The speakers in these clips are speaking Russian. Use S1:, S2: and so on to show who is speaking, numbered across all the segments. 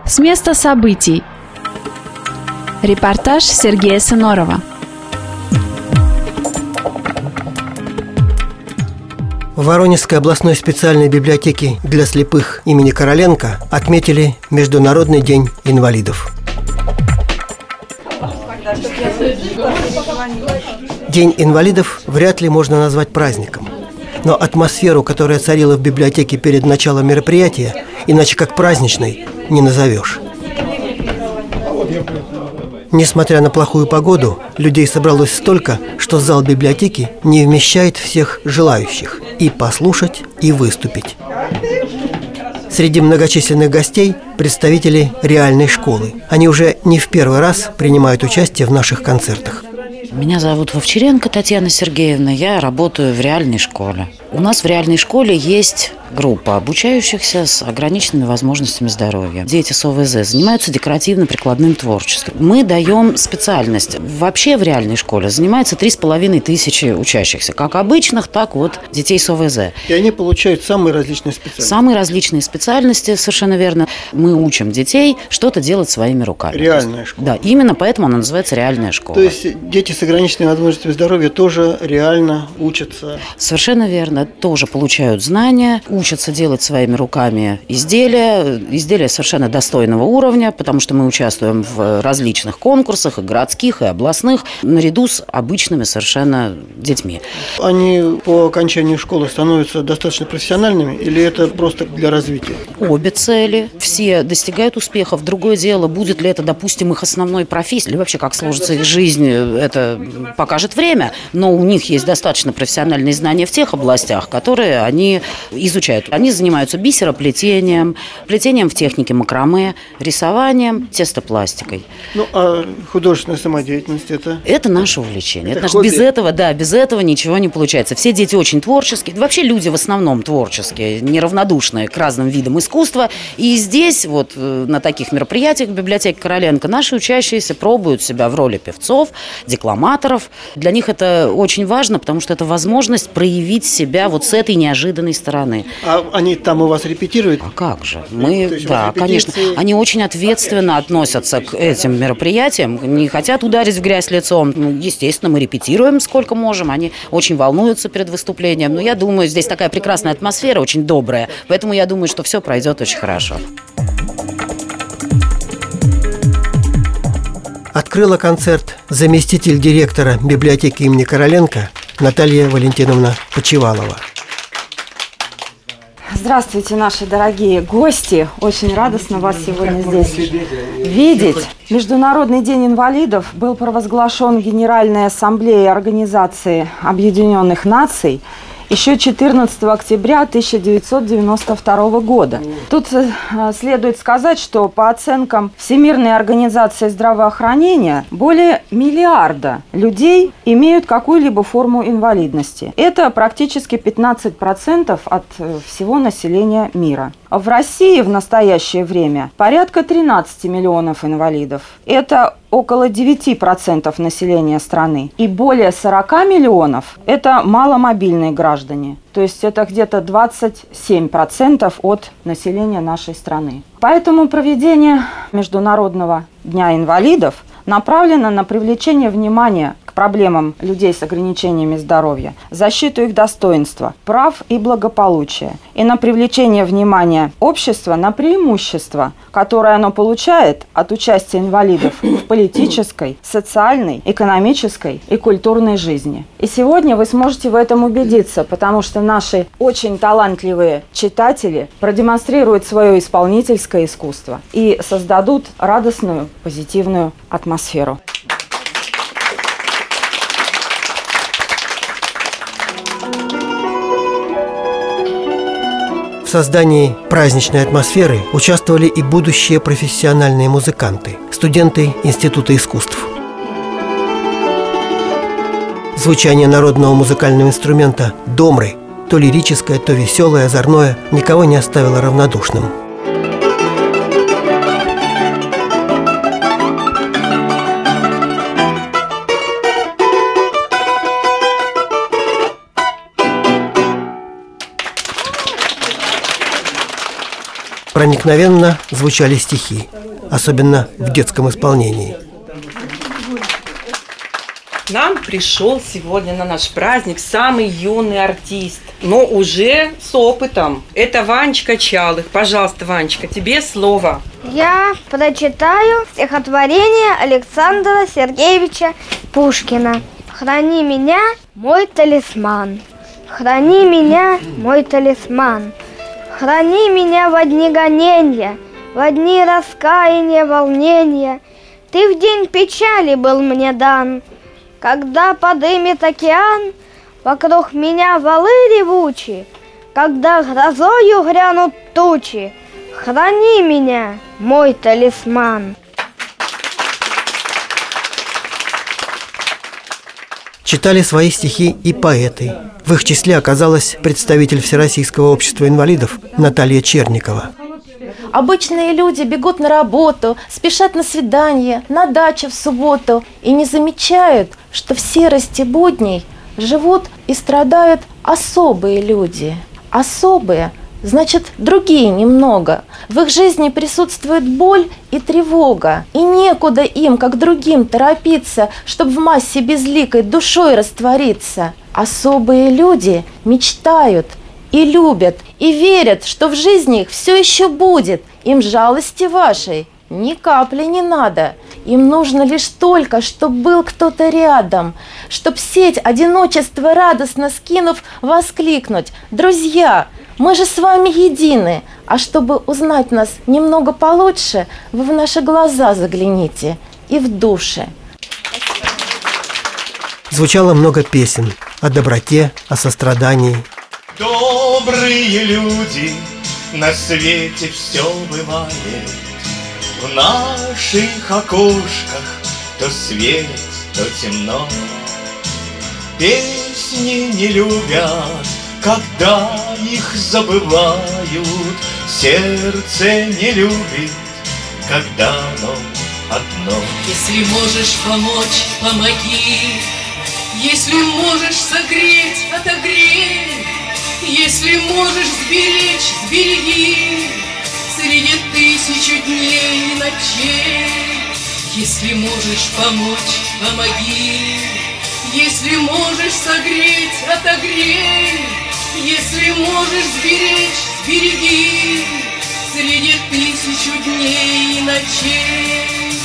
S1: С места событий. Репортаж Сергея Сынорова.
S2: В Воронежской областной специальной библиотеке для слепых имени Короленко отметили Международный день инвалидов. День инвалидов вряд ли можно назвать праздником. Но атмосферу, которая царила в библиотеке перед началом мероприятия, иначе как праздничной, не назовешь. Несмотря на плохую погоду, людей собралось столько, что зал библиотеки не вмещает всех желающих и послушать, и выступить. Среди многочисленных гостей представители реальной школы. Они уже не в первый раз принимают участие в наших концертах.
S3: Меня зовут Вовчаренко Татьяна Сергеевна, я работаю в реальной школе. У нас в реальной школе есть группа обучающихся с ограниченными возможностями здоровья. Дети с ОВЗ занимаются декоративно-прикладным творчеством. Мы даем специальность. Вообще в реальной школе занимается 3500 учащихся, как обычных, так вот детей с ОВЗ.
S2: И они получают самые различные специальности.
S3: Самые различные специальности, совершенно верно. Мы учим детей что-то делать своими руками.
S2: Реальная школа.
S3: Да, именно поэтому она называется реальная школа.
S2: То есть дети с ограниченными возможностями здоровья тоже реально учатся?
S3: Совершенно верно. Тоже получают знания, учатся делать своими руками изделия совершенно достойного уровня, потому что мы участвуем в различных конкурсах, и городских, и областных, наряду с обычными совершенно детьми.
S2: Они по окончанию школы становятся достаточно профессиональными или это просто для развития?
S3: Обе цели. Все достигают успехов. Другое дело, будет ли это, допустим, их основной профессией, или вообще как сложится их жизнь, это покажет время. Но у них есть достаточно профессиональные знания в тех областях, которые они изучают. Они занимаются бисероплетением, плетением в технике макраме, рисованием, тестопластикой.
S2: Ну, а художественная самодеятельность это?
S3: Это наше увлечение. Это
S2: хобби?
S3: Без этого ничего не получается. Все дети очень творческие. Вообще люди в основном творческие, неравнодушные к разным видам искусства. И здесь, вот на таких мероприятиях в библиотеке Короленко, наши учащиеся пробуют себя в роли певцов, декламаторов. Для них это очень важно, потому что это возможность проявить себя вот с этой неожиданной стороны.
S2: А они там у вас репетируют?
S3: А как же? Да, конечно. Они очень ответственно относятся к этим мероприятиям, не хотят ударить в грязь лицом. Естественно, мы репетируем сколько можем, они очень волнуются перед выступлением. Но я думаю, здесь такая прекрасная атмосфера, очень добрая, поэтому я думаю, что все пройдет очень хорошо.
S2: Открыла концерт заместитель директора библиотеки имени Короленко Наталья Валентиновна Почивалова.
S4: Здравствуйте, наши дорогие гости. Очень радостно вас сегодня здесь видеть. Международный день инвалидов был провозглашен Генеральной Ассамблеей Организации Объединенных Наций еще 14 октября 1992 года. Тут следует сказать, что по оценкам Всемирной организации здравоохранения более миллиарда людей имеют какую-либо форму инвалидности. Это практически 15% от всего населения мира. В России в настоящее время порядка 13 миллионов инвалидов. Это около 9% населения страны. И более 40 миллионов – это маломобильные граждане. То есть это где-то 27% от населения нашей страны. Поэтому проведение Международного дня инвалидов направлено на привлечение внимания к проблемам людей с ограничениями здоровья, защиту их достоинства, прав и благополучия, и на привлечение внимания общества на преимущества, которые оно получает от участия инвалидов в политической, социальной, экономической и культурной жизни. И сегодня вы сможете в этом убедиться, потому что наши очень талантливые читатели продемонстрируют свое исполнительское искусство и создадут радостную, позитивную атмосферу.
S2: В создании праздничной атмосферы участвовали и будущие профессиональные музыканты, студенты Института искусств. Звучание народного музыкального инструмента домры, то лирическое, то веселое, озорное, никого не оставило равнодушным. Проникновенно звучали стихи. особенно в детском исполнении.
S5: К нам пришел сегодня на наш праздник самый юный артист, но уже с опытом. Это Ванечка Чалых. Пожалуйста, Ванечка, тебе слово.
S6: Я прочитаю стихотворение Александра Сергеевича Пушкина. «Храни меня, мой талисман, храни меня, мой талисман, храни меня во дни гоненья, во дни раскаяния, волнения. Ты в день печали был мне дан, когда подымет океан вокруг меня валы ревучие, когда грозою грянут тучи. Храни меня, мой талисман».
S2: Читали свои стихи и поэты. В их числе оказалась представитель Всероссийского общества инвалидов Наталья Черникова.
S7: Обычные люди бегут на работу, спешат на свидание, на дачу в субботу и не замечают, что в серости будней живут и страдают особые люди. Особые – значит, другие немного. В их жизни присутствует боль и тревога. И некуда им, как другим, торопиться, чтобы в массе безликой душой раствориться. Особые люди мечтают и любят, и верят, что в жизни их все еще будет. Им жалости вашей ни капли не надо. Им нужно лишь только, чтобы был кто-то рядом, чтоб сеть одиночества радостно скинув, воскликнуть: «Друзья, мы же с вами едины!» А чтобы узнать нас немного получше, вы в наши глаза загляните и в души.
S2: Звучало много песен о доброте, о сострадании.
S8: Добрые люди, на свете все бывает. В наших окошках то свет, то темно. Песни не любят, когда их забывают. Сердце не любит, когда оно одно.
S9: Если можешь помочь, помоги. Если можешь согреть, отогрей. Если можешь сберечь, сбереги. Среди тысячи дней и ночей. Если можешь помочь, помоги. Если можешь согреть, отогрей. Если можешь сберечь, сбереги. Среди тысячи дней и ночей.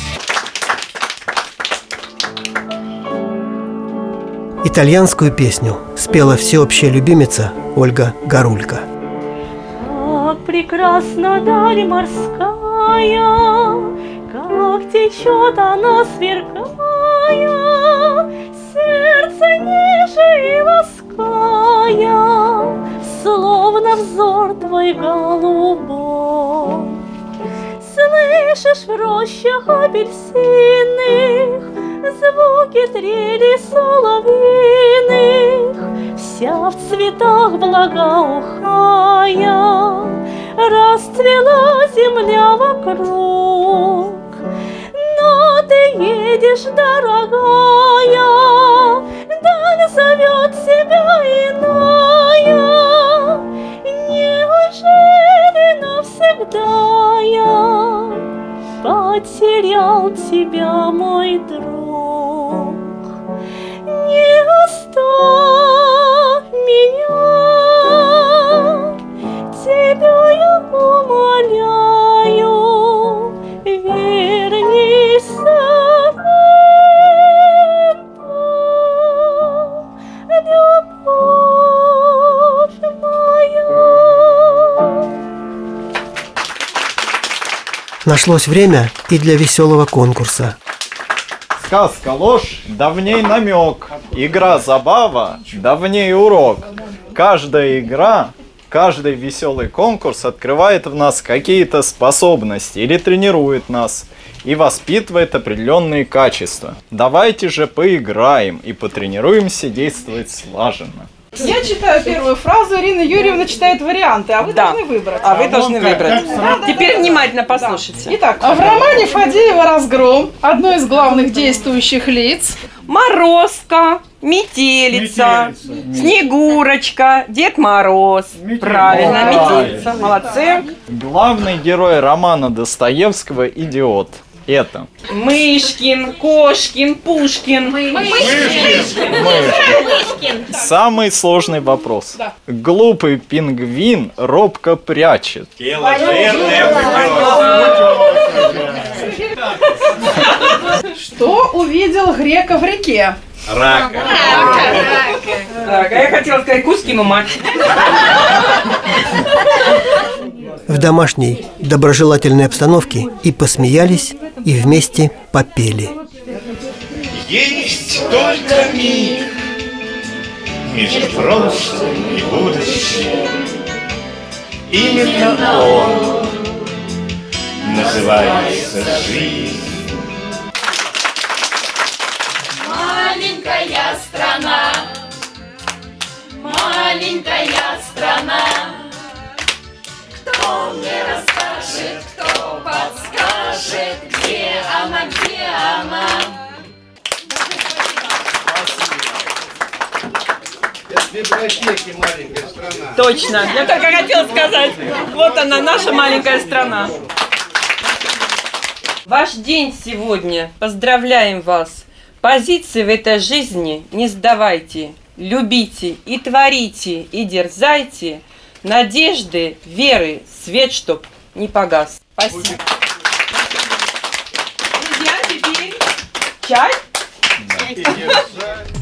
S2: Итальянскую песню спела всеобщая любимица Ольга Горулько.
S10: Как прекрасна даль морская, как течет она сверкая, сердце ниже и лаская, словно взор твой голубой. Слышишь в рощах апельсинных звуки трели соловьиных, вся в цветах благоухая, расцвела земля вокруг. Но ты едешь, дорогая, даль зовет себя иная. Неужели навсегда я потерял тебя, мой друг? Не оставь меня, тебя я умоляю, вернись, любовь моя.
S2: Нашлось время и для веселого конкурса.
S11: Сказка ложь, давней намек. Игра забава, давней урок. Каждая игра, каждый веселый конкурс открывает в нас какие-то способности или тренирует нас и воспитывает определенные качества. Давайте же поиграем и потренируемся действовать слаженно.
S12: Я читаю первую фразу, Ирина Юрьевна читает варианты, а вы должны выбрать.
S5: А вы должны выбрать. Теперь внимательно послушайте.
S12: Итак, в романе Фадеева «Разгром» одно из главных действующих лиц
S5: Морозко, Метелица, Снегурочка, Дед Мороз. Правильно, метелица. Молодцы.
S11: Главный герой романа Достоевского «Идиот». Это
S5: Мышкин, Кошкин, Пушкин.
S11: Мышкин. Самый сложный вопрос.
S12: Да.
S11: Глупый пингвин робко прячет.
S12: Что увидел грека в реке?
S8: Рака.
S5: Так, а я хотела сказать Кузькину мать.
S2: В домашней доброжелательной обстановке и посмеялись, и вместе попели.
S8: Есть только миг между прошлым и будущим. Именно он называется жизнь.
S9: Маленькая страна, маленькая страна. Кто мне расскажет, кто подскажет, где она, где она?
S13: В библиотеке маленькая страна.
S5: Точно. Я только хотела сказать. Вот она, наша маленькая страна. Ваш день сегодня. Поздравляем вас. Позиции в этой жизни не сдавайте. Любите и творите, и дерзайте. Надежды, веры, свет, чтоб не погас. Спасибо. Друзья, теперь чай?